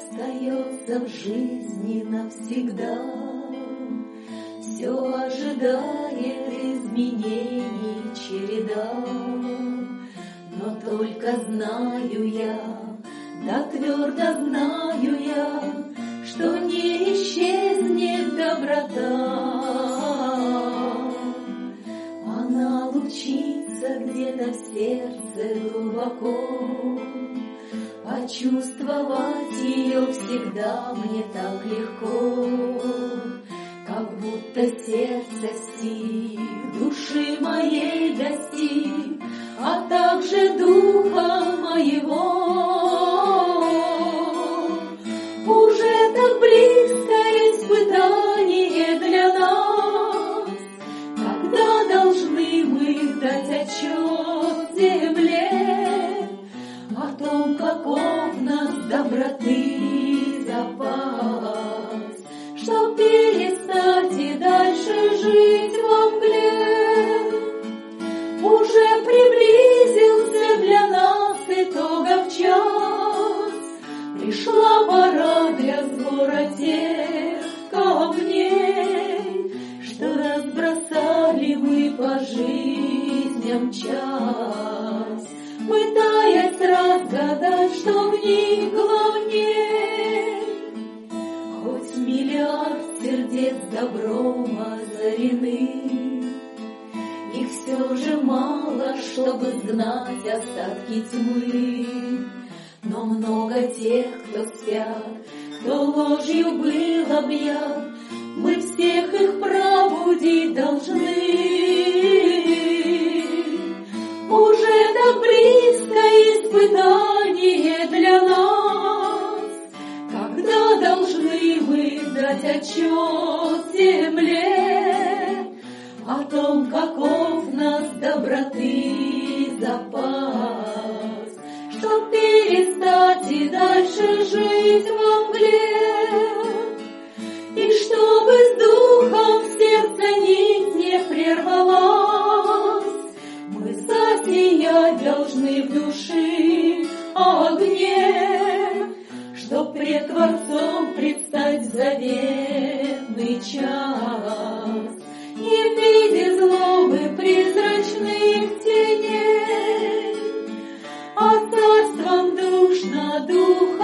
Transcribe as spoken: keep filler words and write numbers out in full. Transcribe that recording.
остается в жизни навсегда, все ожидает изменений череда. Но только знаю я, да твердо знаю я, что не исчезнет доброта. Она лучится где-то в сердце глубоко, почувствовать ее всегда мне так легко, как будто сердце стих души моей достиг, а также духа моего. Уже так близко испытание для нас, когда должны мы дать отчет земле о том, каков нас доброты запас, чтоб перестать и дальше жить во мгле. Уже приблизился для нас итогов час, пришла пора для сбора тех камней, что разбросали мы по жизням час, пытаясь разгадать, что в них главней. Хоть миллиард сердец добром озарены, их все же мало, чтобы знать остатки тьмы. Но много тех, кто спят, кто ложью был объят, мы всех их пробудить должны. Уже так близко испытание для нас, когда должны мы дать отчет земле о том, каков нас доброты запас, чтоб перестать и дальше жить во мгле, и чтобы с духом в сердце нить не прервалась, мы засиять должны в душе огне, чтоб пред Творцом предстать в заветный час, и в виде злобы призрачных теней, а царством душ над духом